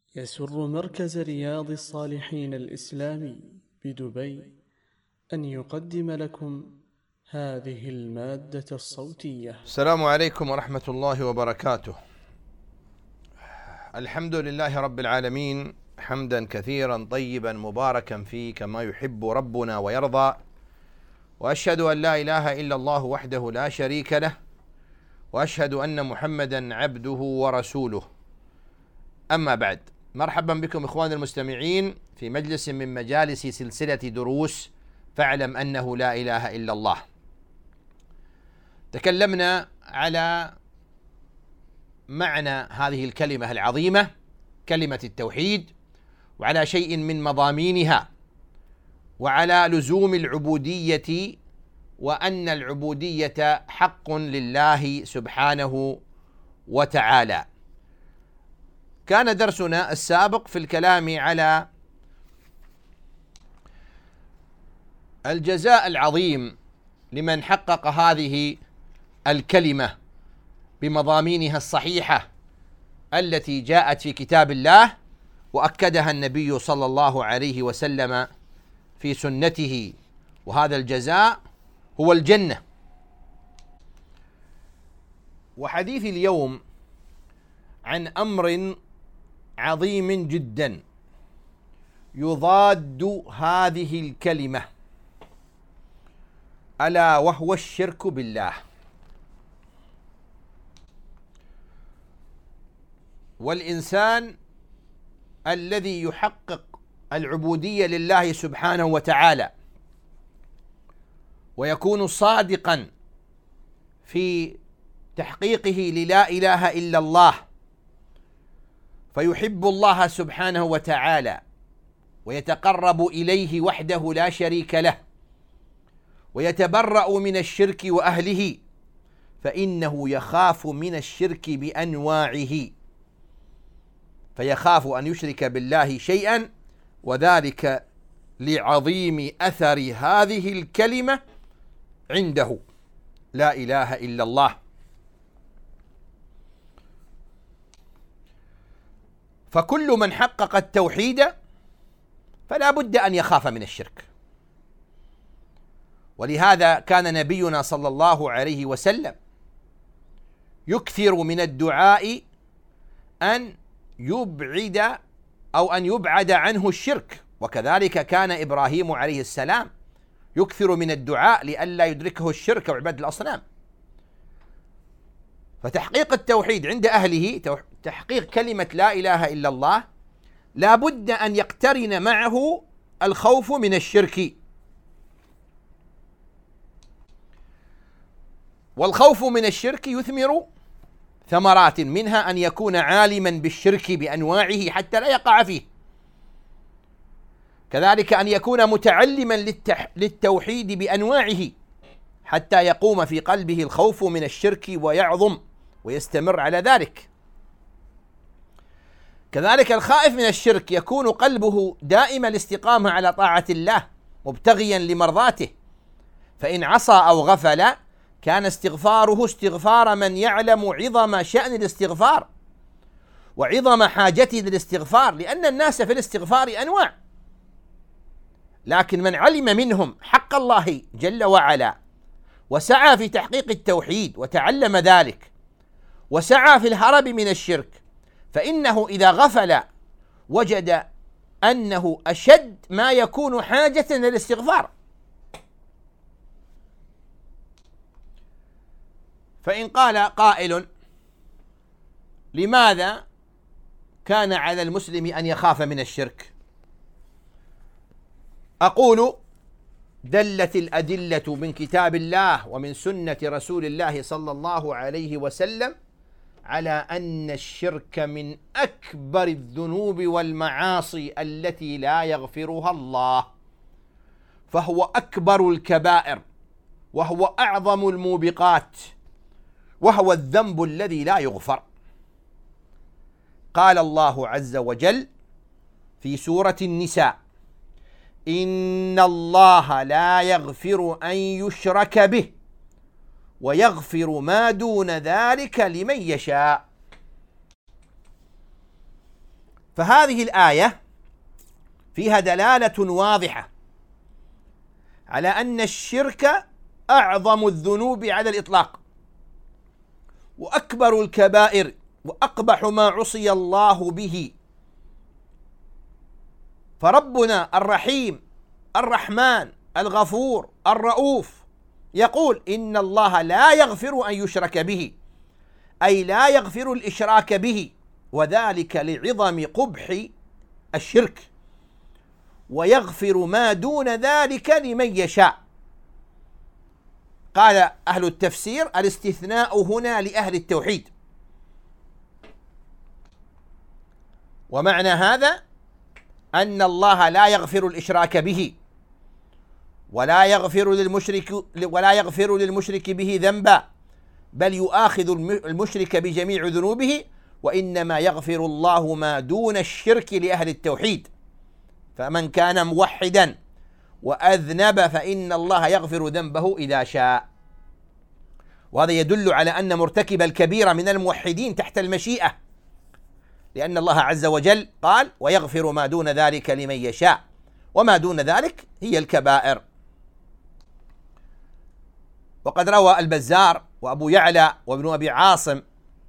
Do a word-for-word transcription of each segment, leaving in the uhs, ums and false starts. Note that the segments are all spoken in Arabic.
يسر مركز رياض الصالحين الإسلامي بدبي أن يقدم لكم هذه المادة الصوتية. السلام عليكم ورحمة الله وبركاته. الحمد لله رب العالمين حمدا كثيرا طيبا مباركا فيه كما يحب ربنا ويرضى، وأشهد أن لا إله إلا الله وحده لا شريك له، وأشهد أن محمدا عبده ورسوله. أما بعد، مرحبا بكم إخواني المستمعين في مجلس من مجالس سلسلة دروس فاعلم أنه لا إله إلا الله. تكلمنا على معنى هذه الكلمة العظيمة، كلمة التوحيد، وعلى شيء من مضامينها، وعلى لزوم العبودية، وأن العبودية حق لله سبحانه وتعالى. كان درسنا السابق في الكلام على الجزاء العظيم لمن حقق هذه الكلمة بمضامينها الصحيحة التي جاءت في كتاب الله، وأكدها النبي صلى الله عليه وسلم في سنته، وهذا الجزاء هو الجنة. وحديث اليوم عن أمر عظيم جدا يضاد هذه الكلمة، ألا وهو الشرك بالله. والإنسان الذي يحقق العبودية لله سبحانه وتعالى ويكون صادقا في تحقيقه للا إله إلا الله، فيحب الله سبحانه وتعالى ويتقرب إليه وحده لا شريك له، ويتبرأ من الشرك وأهله، فإنه يخاف من الشرك بأنواعه، فيخاف أن يشرك بالله شيئا، وذلك لعظيم أثر هذه الكلمة عنده، لا إله إلا الله. فكل من حقق التوحيد فلا بد أن يخاف من الشرك. ولهذا كان نبينا صلى الله عليه وسلم يكثر من الدعاء أن يبعد أو أن يبعد عنه الشرك، وكذلك كان إبراهيم عليه السلام يكثر من الدعاء لئلا يدركه الشرك وعبادة الأصنام. فتحقيق التوحيد عند أهله، تحقيق كلمة لا إله إلا الله، لا بد أن يقترن معه الخوف من الشرك. والخوف من الشرك يثمر ثمرات، منها أن يكون عالما بالشرك بأنواعه حتى لا يقع فيه، كذلك أن يكون متعلما للتح... للتوحيد بأنواعه حتى يقوم في قلبه الخوف من الشرك ويعظم ويستمر على ذلك. كذلك الخائف من الشرك يكون قلبه دائما الاستقامة على طاعة الله مبتغيا لمرضاته، فإن عصى أو غفل كان استغفاره استغفار من يعلم عظم شأن الاستغفار وعظم حاجته للاستغفار، لأن الناس في الاستغفار أنواع، لكن من علم منهم حق الله جل وعلا وسعى في تحقيق التوحيد وتعلم ذلك وسعى في الهرب من الشرك، فإنه إذا غفل وجد أنه أشد ما يكون حاجة للاستغفار. فإن قال قائل: لماذا كان على المسلم أن يخاف من الشرك؟ أقول: دلت الأدلة من كتاب الله ومن سنة رسول الله صلى الله عليه وسلم على أن الشرك من أكبر الذنوب والمعاصي التي لا يغفرها الله، فهو أكبر الكبائر، وهو أعظم الموبقات، وهو الذنب الذي لا يغفر. قال الله عز وجل في سورة النساء: إن الله لا يغفر أن يشرك به ويغفر ما دون ذلك لمن يشاء. فهذه الآية فيها دلالة واضحة على أن الشرك أعظم الذنوب على الإطلاق، وأكبر الكبائر، وأقبح ما عصي الله به. فربنا الرحيم الرحمن الغفور الرؤوف يقول إن الله لا يغفر أن يشرك به، أي لا يغفر الإشراك به، وذلك لعظم قبح الشرك، ويغفر ما دون ذلك لمن يشاء. قال أهل التفسير الاستثناء هنا لأهل التوحيد، ومعنى هذا أن الله لا يغفر الإشراك به، ولا يغفر للمشرك ولا يغفر للمشرك به ذنبا، بل يؤاخذ المشرك بجميع ذنوبه، وإنما يغفر الله ما دون الشرك لأهل التوحيد. فمن كان موحدا وأذنب فإن الله يغفر ذنبه إذا شاء. وهذا يدل على أن مرتكب الكبيرة من الموحدين تحت المشيئة، لأن الله عز وجل قال ويغفر ما دون ذلك لمن يشاء، وما دون ذلك هي الكبائر. وقد روى البزار وأبو يعلى وابن أبي عاصم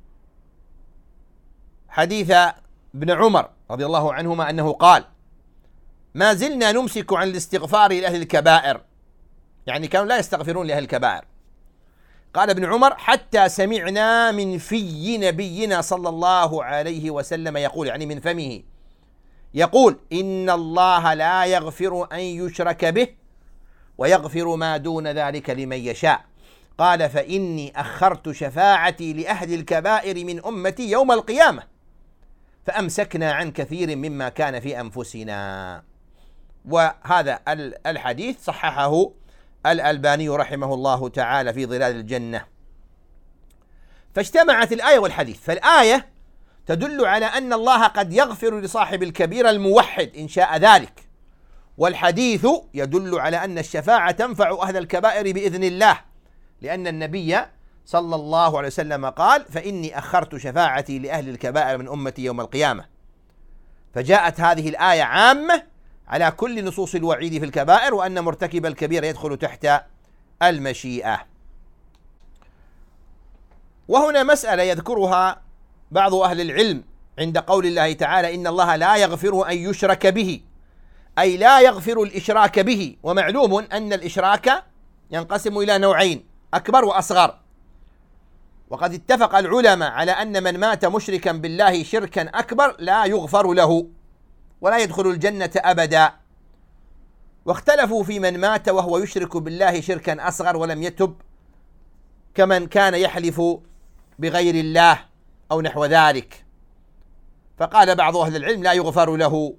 حديث ابن عمر رضي الله عنهما أنه قال ما زلنا نمسك عن الاستغفار لأهل الكبائر، يعني كانوا لا يستغفرون لأهل الكبائر. قال ابن عمر حتى سمعنا من في نبينا صلى الله عليه وسلم يقول، يعني من فمه يقول إن الله لا يغفر أن يشرك به ويغفر ما دون ذلك لمن يشاء. قال فإني أخرت شفاعتي لأهل الكبائر من أمتي يوم القيامة فأمسكنا عن كثير مما كان في أنفسنا. وهذا الحديث صححه الألباني رحمه الله تعالى في ظلال الجنة. فاجتمعت الآية والحديث، فالآية تدل على أن الله قد يغفر لصاحب الكبيرة الموحد إن شاء ذلك، والحديث يدل على أن الشفاعة تنفع أهل الكبائر بإذن الله، لأن النبي صلى الله عليه وسلم قال فإني أخرت شفاعتي لأهل الكبائر من أمتي يوم القيامة. فجاءت هذه الآية عامة على كل نصوص الوعيد في الكبائر، وأن مرتكب الكبير يدخل تحت المشيئة. وهنا مسألة يذكرها بعض أهل العلم عند قول الله تعالى إن الله لا يغفر أن يشرك به، أي لا يغفر الإشراك به. ومعلوم أن الإشراك ينقسم إلى نوعين، أكبر وأصغر. وقد اتفق العلماء على أن من مات مشركا بالله شركا أكبر لا يغفر له ولا يدخل الجنة أبدا. واختلفوا في من مات وهو يشرك بالله شركا أصغر ولم يتب، كمن كان يحلف بغير الله أو نحو ذلك. فقال بعض أهل العلم لا يغفر له،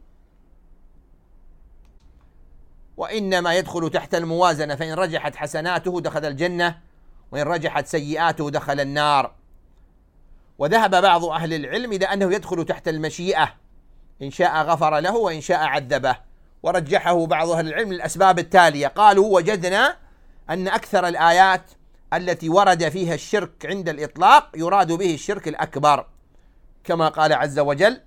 وإنما يدخل تحت الموازنة، فإن رجحت حسناته دخل الجنة، وإن رجحت سيئاته دخل النار. وذهب بعض أهل العلم إلى أنه يدخل تحت المشيئة، إن شاء غفر له وإن شاء عذبه. ورجحه بعض أهل العلم للأسباب التالية، قالوا وجدنا أن أكثر الآيات التي ورد فيها الشرك عند الإطلاق يراد به الشرك الأكبر، كما قال عز وجل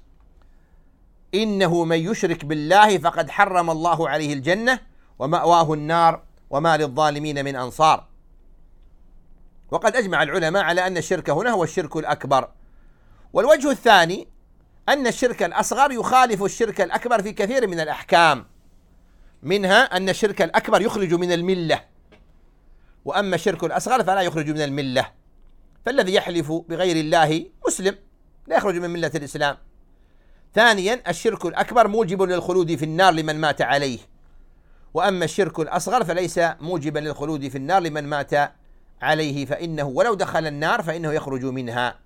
إنه من يشرك بالله فقد حرم الله عليه الجنة ومأواه النار وما للظالمين من أنصار. وقد أجمع العلماء على أن الشرك هنا هو الشرك الأكبر. والوجه الثاني أن الشرك الأصغر يخالف الشرك الأكبر في كثير من الأحكام، منها أن الشرك الأكبر يخرج من الملة، وأما الشرك الأصغر فلا يخرج من الملة. فالذي يحلف بغير الله مسلم لا يخرج من ملة الإسلام. ثانيا الشرك الأكبر موجب للخلود في النار لمن مات عليه، وأما الشرك الأصغر فليس موجبا للخلود في النار لمن مات عليه، فإنه ولو دخل النار فإنه يخرج منها.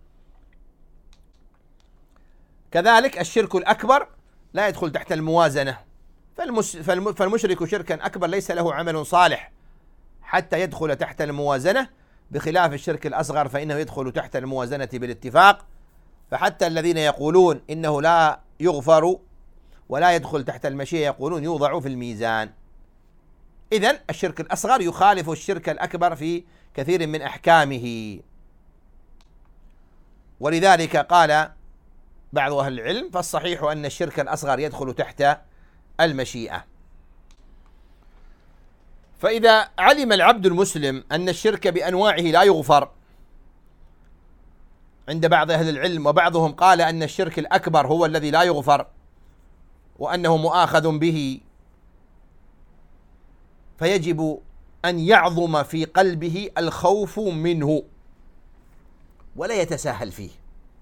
كذلك الشرك الأكبر لا يدخل تحت الموازنة، فالمشرك شركا أكبر ليس له عمل صالح حتى يدخل تحت الموازنة، بخلاف الشرك الأصغر فإنه يدخل تحت الموازنة بالاتفاق. فحتى الذين يقولون إنه لا يغفر ولا يدخل تحت المشيئة يقولون يوضع في الميزان. إذن الشرك الأصغر يخالف الشرك الأكبر في كثير من أحكامه. ولذلك قال بعض أهل العلم، فالصحيح أن الشرك الأصغر يدخل تحت المشيئة. فإذا علم العبد المسلم أن الشرك بأنواعه لا يغفر عند بعض أهل العلم، وبعضهم قال أن الشرك الأكبر هو الذي لا يغفر وأنه مؤاخذ به، فيجب أن يعظم في قلبه الخوف منه ولا يتساهل فيه.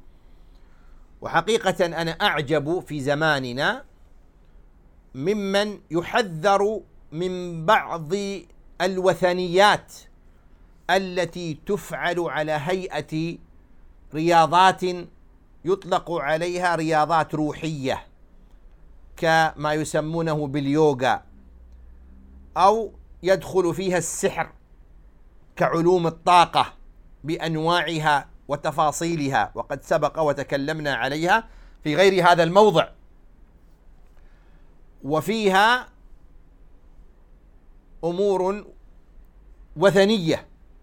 وحقيقة أنا أعجب في زماننا ممن يحذر من بعض الوثنيات التي تفعل على هيئة رياضات يطلق عليها رياضات روحية، كما يسمونه باليوغا، أو يدخل فيها السحر كعلوم الطاقة بأنواعها وتفاصيلها، وقد سبق وتكلمنا عليها في غير هذا الموضع. وفيها أمور وثنية،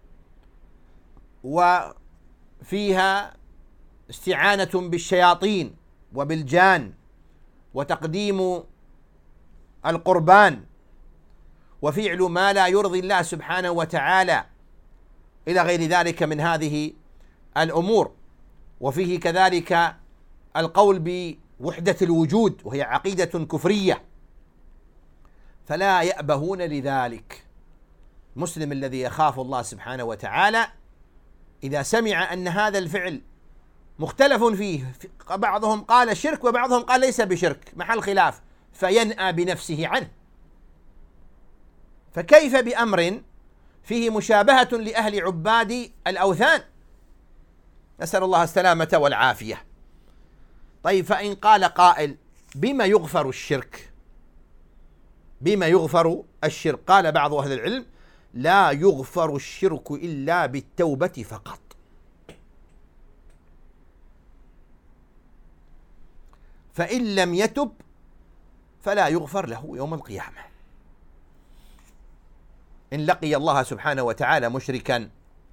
وفيها استعانة بالشياطين وبالجان وتقديم القربان وفعل ما لا يرضي الله سبحانه وتعالى إلى غير ذلك من هذه الأمور. وفيه كذلك القول بوحدة الوجود، وهي عقيدة كفرية، فلا يأبهون لذلك. المسلم الذي يخاف الله سبحانه وتعالى إذا سمع أن هذا الفعل مختلف فيه، بعضهم قال شرك وبعضهم قال ليس بشرك، محل خلاف، فينأى بنفسه عنه. فكيف بأمر فيه مشابهة لأهل عباد الأوثان؟ نسأل الله السلامة والعافية. طيب، فإن قال قائل بما يغفر الشرك؟ بما يغفر الشرك؟ قال بعض أهل العلم: لا يغفر الشرك إلا بالتوبة فقط. فإن لم يتب فلا يغفر له يوم القيامة. إن لقي الله سبحانه وتعالى مشركا،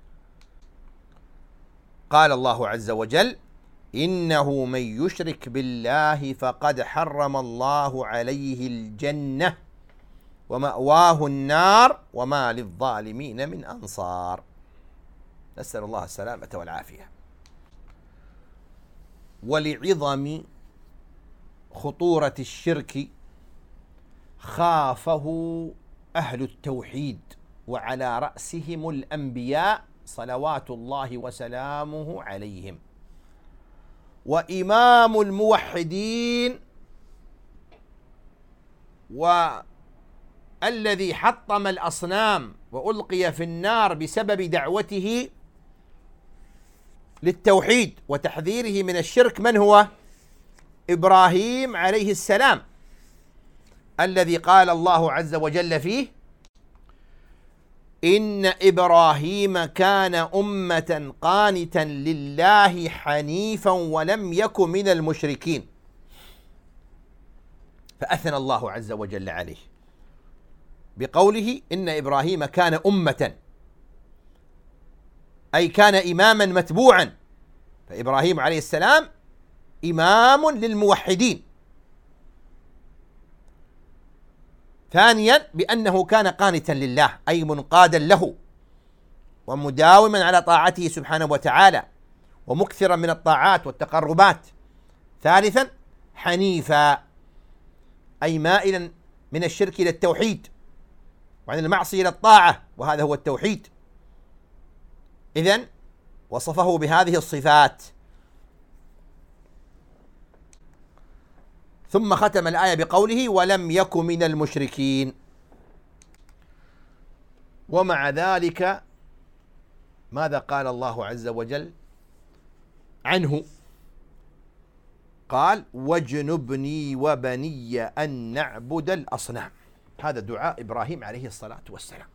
قال الله عز وجل: إنه من يشرك بالله فقد حرم الله عليه الجنة ومأواه النار وما للظالمين من أنصار. نسأل الله السلامة والعافية. ولعظم خطورة الشرك خافه أهل التوحيد، وعلى رأسهم الأنبياء صلوات الله وسلامه عليهم. وإمام الموحدين والذي حطم الأصنام وألقي في النار بسبب دعوته للتوحيد وتحذيره من الشرك من هو؟ إبراهيم عليه السلام، الذي قال الله عز وجل فيه: إن إبراهيم كان أمة قانتا لله حنيفا ولم يك من المشركين. فأثنى الله عز وجل عليه بقوله: إن إبراهيم كان أمة، أي كان إماما متبوعا. فإبراهيم عليه السلام إمام للموحدين. ثانيا، بأنه كان قانتا لله، أي منقادا له ومداوما على طاعته سبحانه وتعالى ومكثرا من الطاعات والتقربات. ثالثا، حنيفا، أي مائلا من الشرك إلى التوحيد وعن المعصية إلى الطاعة، وهذا هو التوحيد. إذن وصفه بهذه الصفات. ثم ختم الآية بقوله: ولم يك من المشركين. ومع ذلك ماذا قال الله عز وجل عنه؟ قال: واجنبني وبني أن نعبد الأصنام. هذا دعاء إبراهيم عليه الصلاة والسلام.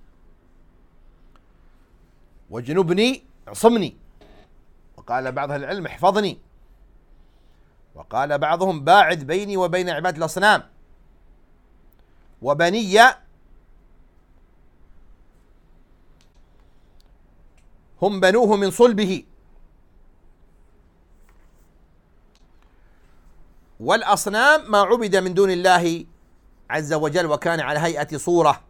واجنبني، اعصمني. وقال بعض أهل العلم: احفظني. وقال بعضهم: باعد بيني وبين عباد الأصنام. وبني هم بنوه من صلبه. والأصنام ما عبد من دون الله عز وجل وكان على هيئة صورة.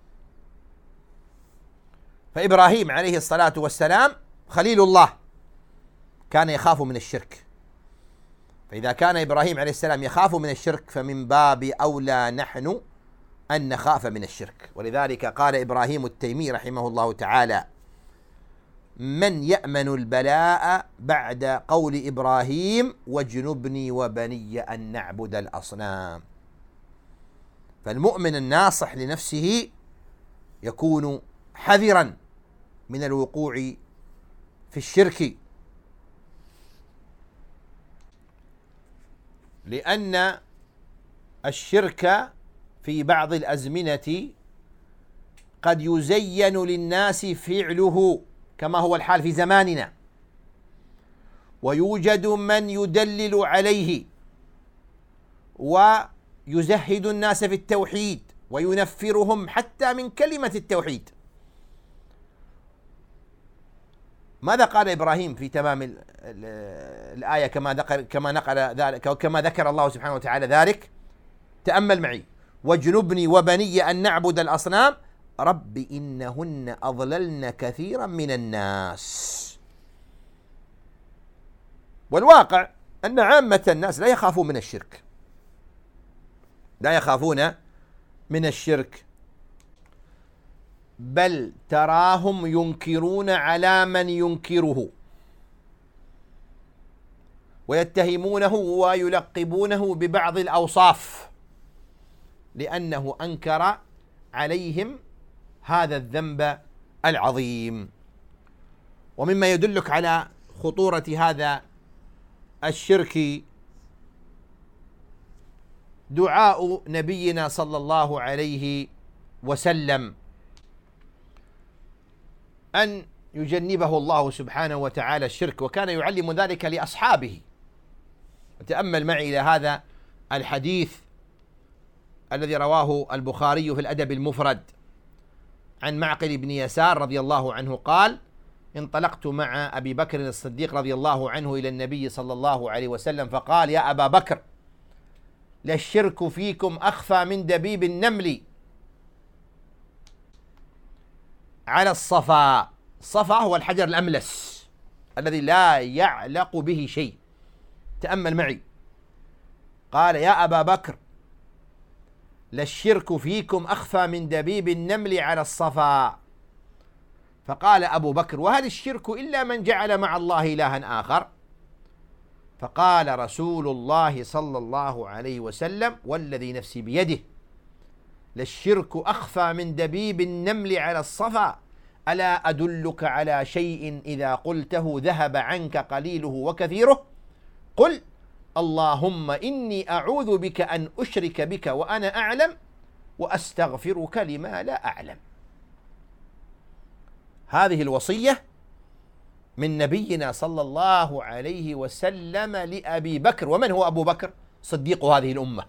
فإبراهيم عليه الصلاة والسلام خليل الله كان يخاف من الشرك، فإذا كان إبراهيم عليه السلام يخاف من الشرك فمن باب أولى نحن أن نخاف من الشرك. ولذلك قال إبراهيم التيمي رحمه الله تعالى: من يأمن البلاء بعد قول إبراهيم واجنبني وبني أن نعبد الأصنام. فالمؤمن الناصح لنفسه يكون حذرا من الوقوع في الشرك، لأن الشرك في بعض الأزمنة قد يزين للناس فعله كما هو الحال في زماننا، ويوجد من يدلل عليه ويزهد الناس في التوحيد وينفرهم حتى من كلمة التوحيد. ماذا قال إبراهيم في تمام الآية كما ذكر كما نقل ذلك كما ذكر الله سبحانه وتعالى ذلك؟ تأمل معي: واجنبني وبني أن نعبد الأصنام رب إنهن أضللن كثيرا من الناس. والواقع أن عامة الناس لا يخافون من الشرك، لا يخافون من الشرك، بل تراهم ينكرون على من ينكره ويتهمونه ويلقبونه ببعض الأوصاف لأنه أنكر عليهم هذا الذنب العظيم. ومما يدلك على خطورة هذا الشرك دعاء نبينا صلى الله عليه وسلم أن يجنبه الله سبحانه وتعالى الشرك، وكان يعلم ذلك لأصحابه. وتأمل معي إلى هذا الحديث الذي رواه البخاري في الأدب المفرد عن معقل بن يسار رضي الله عنه قال: انطلقت مع أبي بكر الصديق رضي الله عنه إلى النبي صلى الله عليه وسلم فقال: يا أبا بكر، للشرك فيكم أخفى من دبيب النمل على الصفا. الصفا هو الحجر الأملس الذي لا يعلق به شيء. تأمل معي، قال: يا أبا بكر، للشرك فيكم أخفى من دبيب النمل على الصفا. فقال أبو بكر: وهل الشرك إلا من جعل مع الله إلها آخر؟ فقال رسول الله صلى الله عليه وسلم: والذي نفسي بيده، للشرك أخفى من دبيب النمل على الصفا، ألا أدلك على شيء إذا قلته ذهب عنك قليله وكثيره؟ قل اللهم إني أعوذ بك أن أشرك بك وأنا أعلم وأستغفرك لما لا أعلم. هذه الوصية من نبينا صلى الله عليه وسلم لأبي بكر. ومن هو أبو بكر؟ صديق هذه الأمة.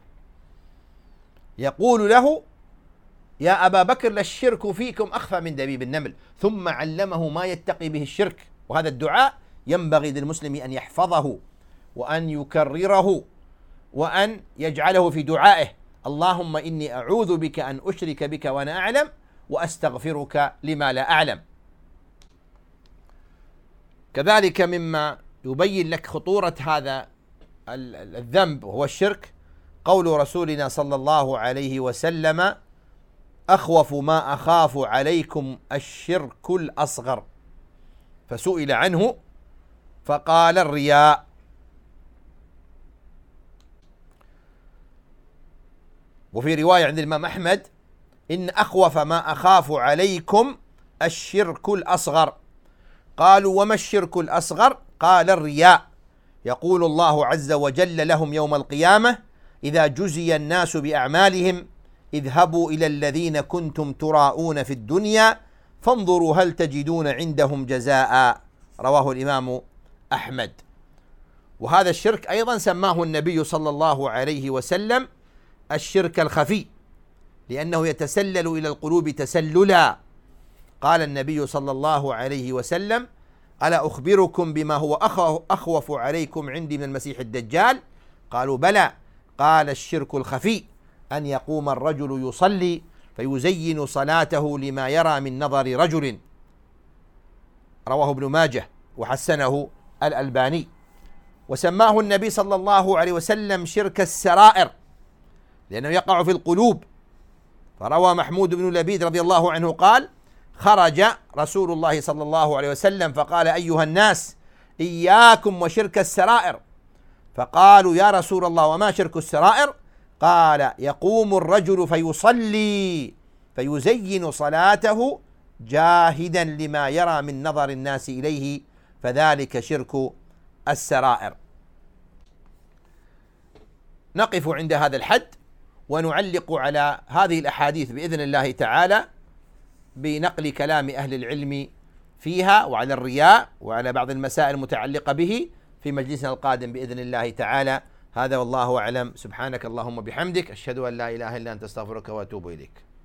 يقول له: يا أبا بكر، للشرك فيكم أخفى من دبيب النمل، ثم علمه ما يتقي به الشرك. وهذا الدعاء ينبغي للمسلم أن يحفظه وأن يكرره وأن يجعله في دعائه: اللهم إني أعوذ بك أن أشرك بك وأنا أعلم وأستغفرك لما لا أعلم. كذلك مما يبين لك خطورة هذا الذنب وهو الشرك قول رسولنا صلى الله عليه وسلم: أخوف ما أخاف عليكم الشرك الأصغر. فسئل عنه فقال: الرياء. وفي رواية عند الإمام أحمد: إن أخوف ما أخاف عليكم الشرك الأصغر. قالوا: وما الشرك الأصغر؟ قال: الرياء. يقول الله عز وجل لهم يوم القيامة: إذا جزي الناس بأعمالهم اذهبوا إلى الذين كنتم تراءون في الدنيا فانظروا هل تجدون عندهم جزاء. رواه الإمام أحمد. وهذا الشرك أيضا سماه النبي صلى الله عليه وسلم الشرك الخفي، لأنه يتسلل إلى القلوب تسللا. قال النبي صلى الله عليه وسلم: ألا أخبركم بما هو أخوف عليكم عندي من المسيح الدجال؟ قالوا بلى. قال الشرك الخفي أن يقوم الرجل يصلي فيزين صلاته لما يرى من نظر رجل، رواه ابن ماجه وحسنه الألباني. وسماه النبي صلى الله عليه وسلم شرك السرائر لأنه يقع في القلوب. فروى محمود بن لبيد رضي الله عنه قال: خرج رسول الله صلى الله عليه وسلم فقال: أيها الناس إياكم وشرك السرائر. فقالوا: يا رسول الله وما شرك السرائر؟ قال: يقوم الرجل فيصلي فيزين صلاته جاهدا لما يرى من نظر الناس إليه، فذلك شرك السرائر. نقف عند هذا الحد ونعلق على هذه الأحاديث بإذن الله تعالى بنقل كلام أهل العلم فيها وعلى الرياء وعلى بعض المسائل المتعلقة به في مجلسنا القادم بإذن الله تعالى. هذا والله أعلم. سبحانك اللهم بحمدك، أشهد أن لا إله إلا أنت، أستغفرك وأتوب إليك.